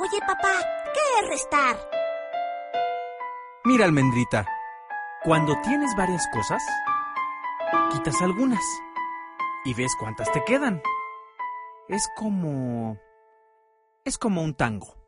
Oye, papá, ¿qué es restar? Mira, Almendrita, cuando tienes varias cosas, quitas algunas y ves cuántas te quedan. Es como un tango.